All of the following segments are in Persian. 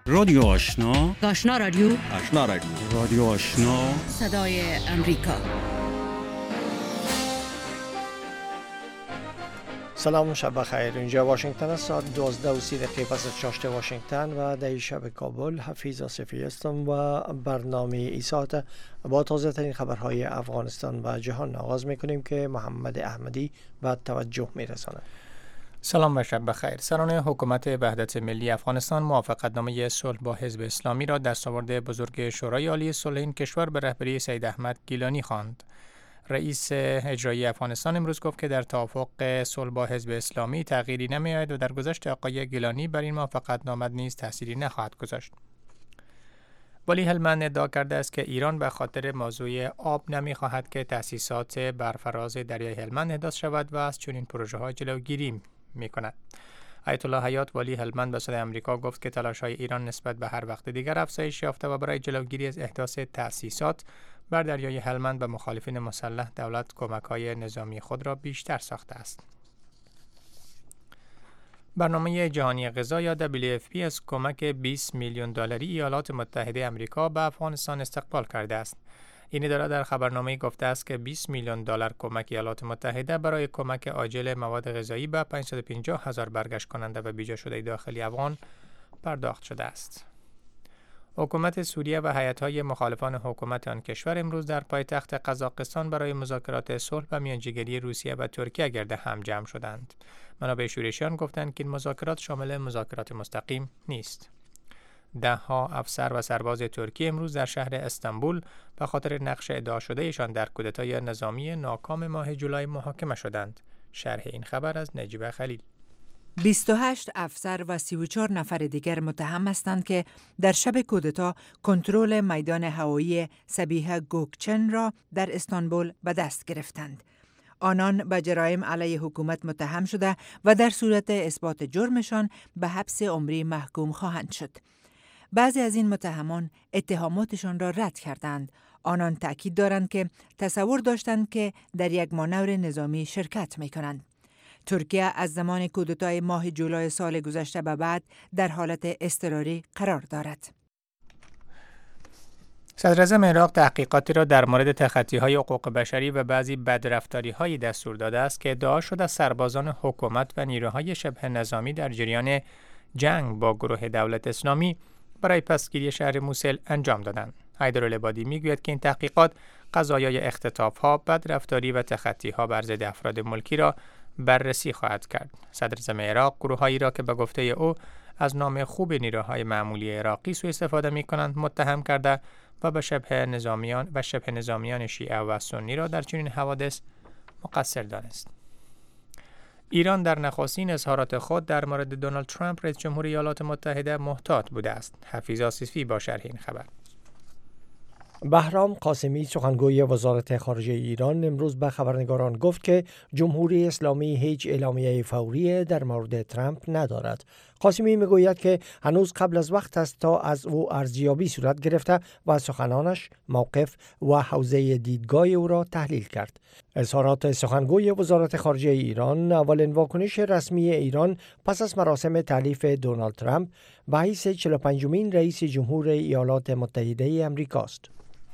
رادیو آشنا، آشنا رادیو، آشنا رادیو، رادیو آشنا، صدای امریکا. سلام، شب بخیر. اینجا واشنگتن است. ساعت 12:30 پس از چاشت واشنگتن و در شب کابل. حفیظ آصفی هستم و برنامه ای ساعت با تازه ترین خبرهای افغانستان و جهان آغاز میکنیم که محمد احمدی و توجه میرساند. سلام و شب بخیر. سران حکومت وحدت ملی افغانستان موافقتنامه صلح با حزب اسلامی را دستاورد بزرگ شورای عالی صلح این کشور به رهبری سید احمد گیلانی خواند. رئیس اجرایی افغانستان امروز گفت که در توافق صلح با حزب اسلامی تغییری نمی‌آید و در گذشت آقای گیلانی بر این موافقتنامه نیز تأثیری نخواهد گذاشت. ولی هلمند ادعا کرده است که ایران به خاطر موضوع آب نمی‌خواهد که تأسیسات بر فراز دریای هلمند احداث شود و از چنین پروژه‌ها جلوگیری می‌کند. آیت الله حیات والی هلمند به صدای آمریکا گفت که تلاش‌های ایران نسبت به هر وقت دیگر افزایش یافته و برای جلوگیری از احداث تأسیسات بر دریای هلمند به مخالفین مسلح دولت کمک‌های نظامی خود را بیشتر ساخته است. برنامه جهانی غذا یا WFP از کمک 20 میلیون دلاری ایالات متحده آمریکا به افغانستان استقبال کرده است. این اداره در خبرنامه گفته است که 20 میلیون دلار کمک ایالات متحده برای کمک عاجل مواد غذایی به 550,000 برگشت کننده و بیجا شده داخلی افغان پرداخت شده است. حکومت سوریه و هیئت‌های مخالفان حکومت آن کشور امروز در پایتخت قزاقستان برای مذاکرات صلح و میانجیگری روسیه و ترکیه گرد هم جمع شدند. منابع شورشیان گفتند که این مذاکرات شامل مذاکرات مستقیم نیست. ده‌ها افسر و سرباز ترکی امروز در شهر استانبول به خاطر نقش ادعا شدهشان در کودتای نظامی ناکام ماه جولای محاکمه شدند. شرح این خبر از نجیب خلیل. 28 افسر و 34 نفر دیگر متهم هستند که در شب کودتا کنترل میدان هوایی سبیه گوکچن را در استانبول به دست گرفتند. آنان به جرایم علیه حکومت متهم شده و در صورت اثبات جرمشان به حبس عمری محکوم خواهند شد. بعضی از این متهمان اتهاماتشان را رد کردند. آنان تأکید دارند که تصور داشتند که در یک مانور نظامی شرکت می کنند. ترکیه از زمان کودتای ماه جولای سال گذشته به بعد در حالت اضطراری قرار دارد. صدراعظم عراق تحقیقاتی را در مورد تخطی‌های حقوق بشری و بعضی بدرفتاری‌های دستور داده است که ادعا شده سربازان حکومت و نیروهای شبه نظامی در جریان جنگ با گروه دولت اسلامی برای پسگیری شهر موسل انجام دادند. حیدرالعبادی میگوید که این تحقیقات قضایای اختطاف‌ها، بدرفتاری و تخطی‌ها بر ضد افراد ملکی را بررسی خواهد کرد. صدراعظم عراق گروه‌هایی را که به گفته او از نام خوب نیروهای معمولی عراقی سوء استفاده می‌کنند متهم کرده و به شبه نظامیان شیعه و سنی را در چنین حوادث مقصر دانست. ایران در نخستین اظهارات خود در مورد دونالد ترامپ رئیس جمهور ایالات متحده محتاط بوده است. حفیظ آصفی با شرح این خبر. بهرام قاسمی سخنگوی وزارت خارجه ایران امروز به خبرنگاران گفت که جمهوری اسلامی هیچ اعلامیه فوری در مورد ترامپ ندارد. قاسمی میگوید که هنوز قبل از وقت است تا از او ارزیابی صورت گرفته و سخنانش، موقف و حوزه دیدگاه او را تحلیل کرد. اظهارات سخنگوی وزارت خارجه ایران اولین واکنش رسمی ایران پس از مراسم تألیف دونالد ترامپ به حیث 45مین رئیس جمهور ایالات متحده آمریکاست.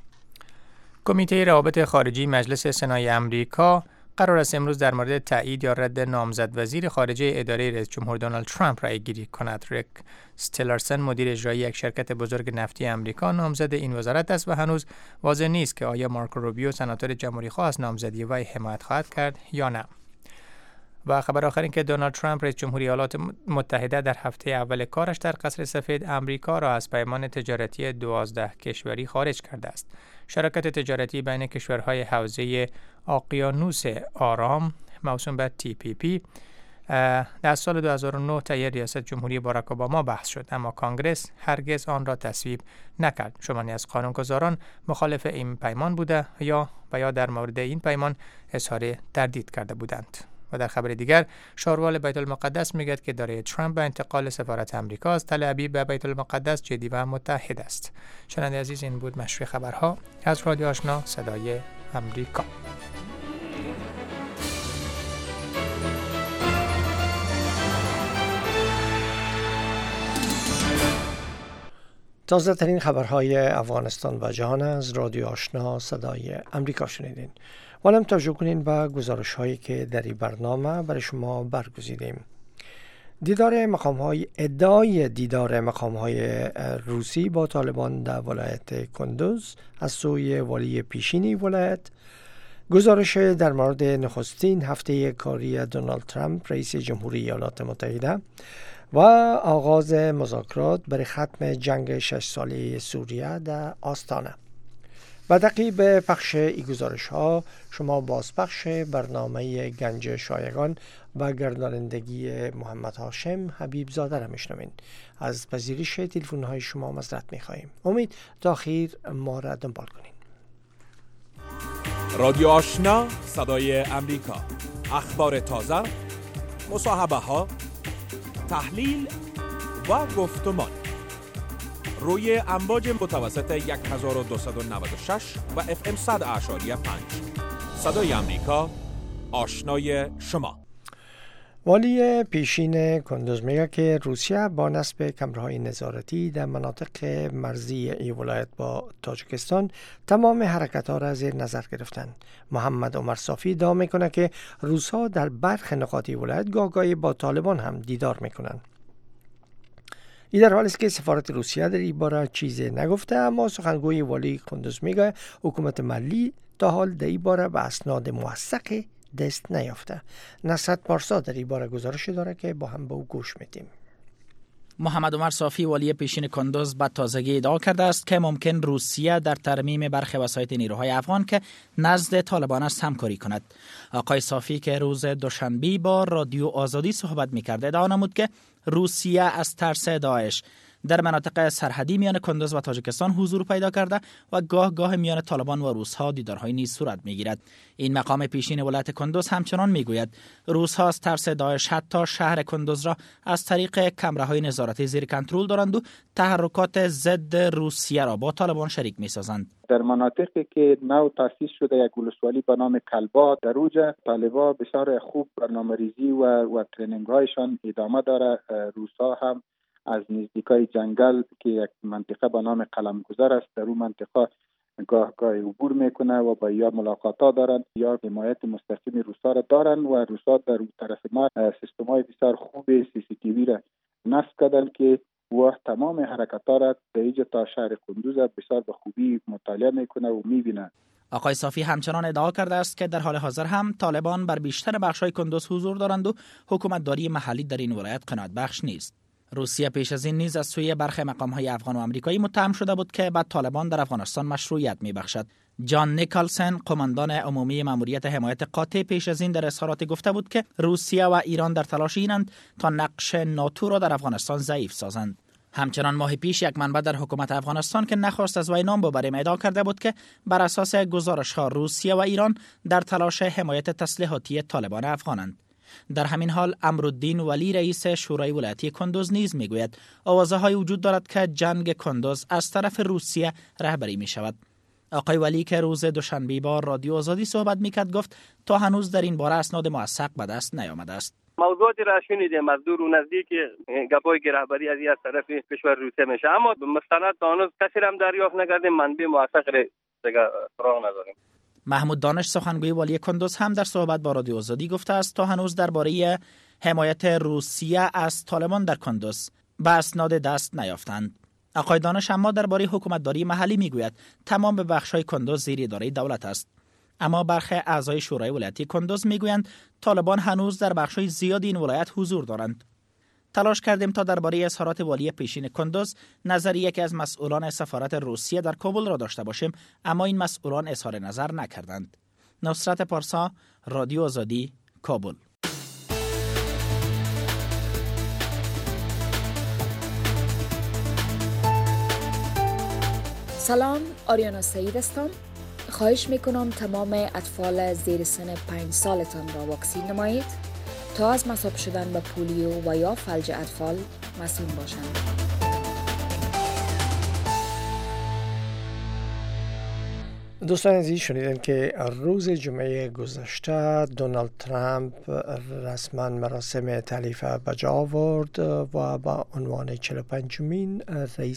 کمیته روابط خارجی مجلس سنای آمریکا قرار است امروز در مورد تایید یا رد نامزد وزیر خارجه اداره رئیس جمهور دونالد ترامپ رای گیری کند. ریک استیلرسن مدیر اجرایی یک شرکت بزرگ نفتی آمریکا نامزد این وزارت است و هنوز واضح نیست که آیا مارکو روبیو سناتور جمهوری‌خواه از نامزدی وی حمایت خواهد کرد یا نه. و خبر آخر این که دونالد ترامپ رئیس جمهور ایالات متحده در هفته اول کارش در قصر سفید آمریکا را از پیمان تجارتی 12 کشوری خارج کرده است. شراکت تجارتی بین کشورهای حوزه اقیانوس آرام موسوم به TPP در سال 2009 طی ریاست جمهوری باراک اوباما بحث شد، اما کانگرس هرگز آن را تصویب نکرد. شماری از قانونگذاران مخالف این پیمان بوده یا در مورد این پیمان اظهار تردید کرده بودند. و در خبر دیگر شاروال بیت المقدس میگوید که اداره ترامپ به انتقال سفارت آمریکا از تل ابیب به بیت المقدس جدی و متحد است. شنونده عزیز، این بود مشروع خبرها از رادیو آشنا صدای امریکا. تازه ترین خبرهای افغانستان و جهان از رادیو آشنا صدای امریکا شنیدین. حالا توجه کنین به گزارش هایی که در این برنامه برای شما برگزیدیم. ادعای دیدار مقام‌های روسی با طالبان در ولایت کندوز از سوی والی پیشینی ولایت، گزارش در مورد نخستین هفته کاری دونالد ترامپ رئیس جمهوری ایالات متحده و آغاز مذاکرات برای ختم جنگ 6 ساله سوریه در آستانه. و تعقیب پخش این گزارش ها شما بازپخش برنامه گنج شایگان و گردانندگی محمد هاشم حبیب زاده را میشنوین. از پذیرش تلفن های شما معذرت میخواهیم. امید تا اخیر ما را دنبال کنین. رادیو آشنا صدای امریکا، اخبار تازه، مصاحبه ها، تحلیل و گفتمان روی امواج متوسط 1296 و FM 100.5 صدای امریکا، آشنای شما. والی پیشین کندوز میگه که روسیه با نصب کمرهای نظارتی در مناطق مرزی ای ولایت با تاجیکستان تمام حرکت‌ها را زیر نظر گرفتند. محمد عمر صافی ادعا میکنه که روس‌ها در برخی نقاط ولایت گاهی با طالبان هم دیدار میکنند. این در حالی است که سفارت روسیه در این باره چیزی نگفته، اما سخنگوی والی کندوز میگه حکومت محلی تا حال در این باره به اسناد موثق دست نیافته. نصرت پارسا در این باره گزارش داره که با هم به او گوش میدیم. محمد عمر صافی والی پیشین کندوز به تازگی ادعا کرده است که ممکن روسیه در ترمیم برخی وسایط نیروهای افغان که نزد طالبان است همکاری کند. آقای صافی که روز دوشنبه با رادیو آزادی صحبت می‌کرد ادعا نمود که روسیه از ترس داعش در مناطق سرحدی میان کندوز و تاجیکستان حضور پیدا کرده و گاه میان طالبان و روس‌ها دیدارهای نیز صورت می‌گیرد. این مقام پیشین ولایت کندوز همچنان میگوید روس‌ها از ترس داعش حتی شهر کندوز را از طریق کمره‌های نظارتی زیر کنترل دارند و تحرکات ضد روسیه را با طالبان شریک می‌سازند. در مناطقی که نو تأسیس شده یک ولسوالی به نام کلبا، در اوج طالبان بسیار خوب برنامه‌ریزی و ترینینگ‌هایشان ادامه داره. روس‌ها هم از نزدیکای جنگل که یک منطقه به نام قلمگذر است در اون منطقه گاه عبور میکنه و با یا ملاقاتا دارن یا حمایت مستقیم روسا را دارن و روسا در اون طرف ما سیستم‌های بسیار خوب CCTV را نصب کردن که و تمام حرکت‌ها را در اینجا تا شهر کندوز بسیار به خوبی مطالعه میکنه و میبینه. آقای صافی همچنان ادعا کرده است که در حال حاضر هم طالبان بر بیشتر بخش‌های کندوز حضور دارند و حکومتداری محلی در این ولایت قناعت بخش نیست. روسیه پیش از این نیز از سوی برخی مقام‌های افغان و آمریکایی متهم شده بود که به طالبان در افغانستان مشروعیت می‌بخشد. جان نیکلسن، قماندان عمومی ماموریت حمایت قاطع، پیش از این در اظهارات گفته بود که روسیه و ایران در تلاش اینند تا نقش ناتو را در افغانستان ضعیف سازند. همچنان ماه پیش یک منبع در حکومت افغانستان که نخواست از وی نام ببریم ادعا کرده بود که بر اساس گزارش‌ها روسیه و ایران در تلاش حمایت تسلیحاتی طالبان افغانند. در همین حال امرالدین ولی رئیس شورای ولایتی کندوز نیز میگوید آوازه‌های وجود دارد که جنگ کندوز از طرف روسیه رهبری می شود. آقای ولی که روز دوشنبه با رادیو آزادی صحبت میکرد گفت تا هنوز در این باره اسناد موثق به دست نیامده است. موضوعاتی را شنیدیم از دور و نزدیک گپایی که رهبری از طرف کشور روسیه میشه، اما مستند تا هنوز کسی هم دریافت نکردیم، منبع موثق را سراغ نداریم. محمود دانش سخنگوی والی کندوز هم در صحبت با رادیو آزادی گفته است تا هنوز درباره حمایت روسیه از طالبان در کندوز به اسناد دست نیافتند. آقای دانش اما درباره حکومتداری محلی میگوید تمام بخش‌های کندوز زیر اداره دولت است. اما برخی اعضای شورای ولایتی کندوز میگویند طالبان هنوز در بخش‌های زیادی این ولایت حضور دارند. تلاش کردیم تا درباره اظهارات والی پیشین کندوز نظر یکی از مسئولان سفارت روسیه در کابل را داشته باشیم، اما این مسئولان اظهار نظر نکردند. نصرت پارسا، رادیو آزادی، کابل. سلام، آریانا سعید هستم. خواهش میکنم تمام اطفال زیر سن 5 سالتان را واکسین نمایید تا از مصاب شدن به پولیو و یا فلج اطفال مسئول باشند. دوستان عزیز، شنیدن که روز جمعه گذشته دونالد ترامپ رسما مراسم تحلیف به جا آورد و با عنوان 45مین رئیس